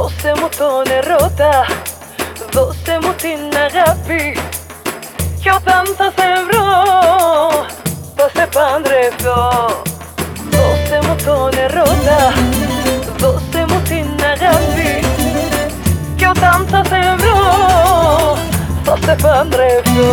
Δώσε μου τον ερώτα, δώσε μου την αγάπη. Κι όταν θα σε βρω, θα σε παντρευτώ. Δώσε μου τον ερώτα, δώσε μου την αγάπη. Κι όταν θα σε βρω, θα σε παντρευτώ.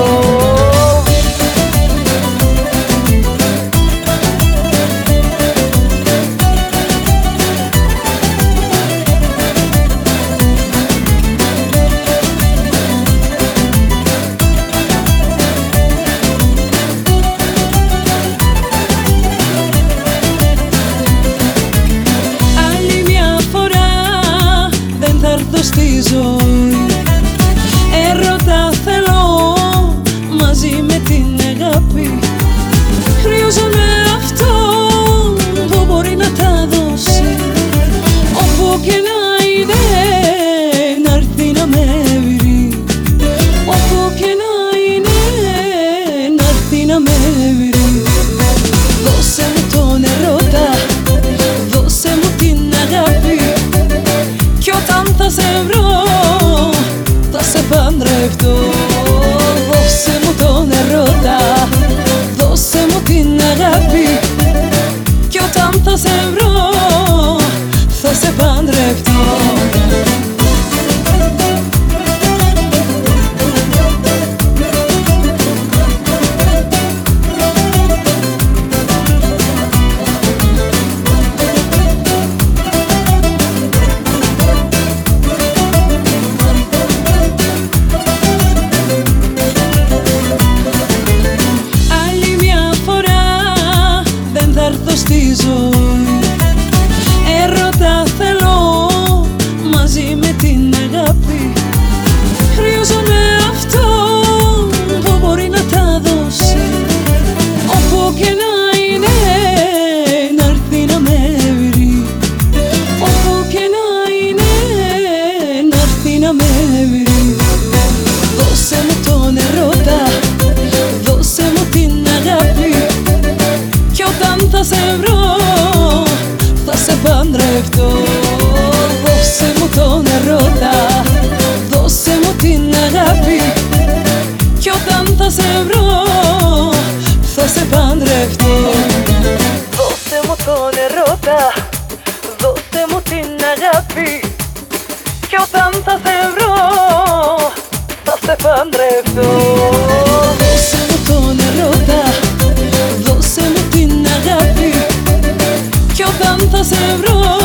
Στη ζωή έρωτα θέλω μαζί με την αγάπη. Χρειάζομαι αυτό που μπορεί να τα δώσει. Όπου και να είναι να έρθει να με βρει. Όπου και να είναι να έρθει να με βρει. Δώσε μου τον ερώτα, δώσε μου την αγάπη. Κι όταν θα σε βρω, θα σε παντρευτώ. Δώσε μου τον ερώτα, δώσε μου την αγάπη. Κι όταν θα σε βρω, θα σε παντρευτώ. Στη ζωή έρωτα θέλω μαζί με την αγάπη. Χρειάζομαι αυτό που μπορεί να τα δώσει. Όπου και να είναι να έρθει να με βρει. Όπου και να είναι να έρθει να με βρει. Δώσε μου τον ερώτα, δώσε μου την αγάπη. Κι όταν θα σε βρω, θα σε παντρευτώ. Δώσε μου τον ερώτα, δώσε μου την αγάπη. Κι όταν θα σε βρω, θα σε παντρευτώ. Δώσε μου τον ερώτα, δώσε μου την αγάπη. Κι όταν θα σε βρω, θα σε παντρευτώ. Δώσε μου τον ερώτα, δώσε μου την αγάπη. Κι όταν θα σε βρω,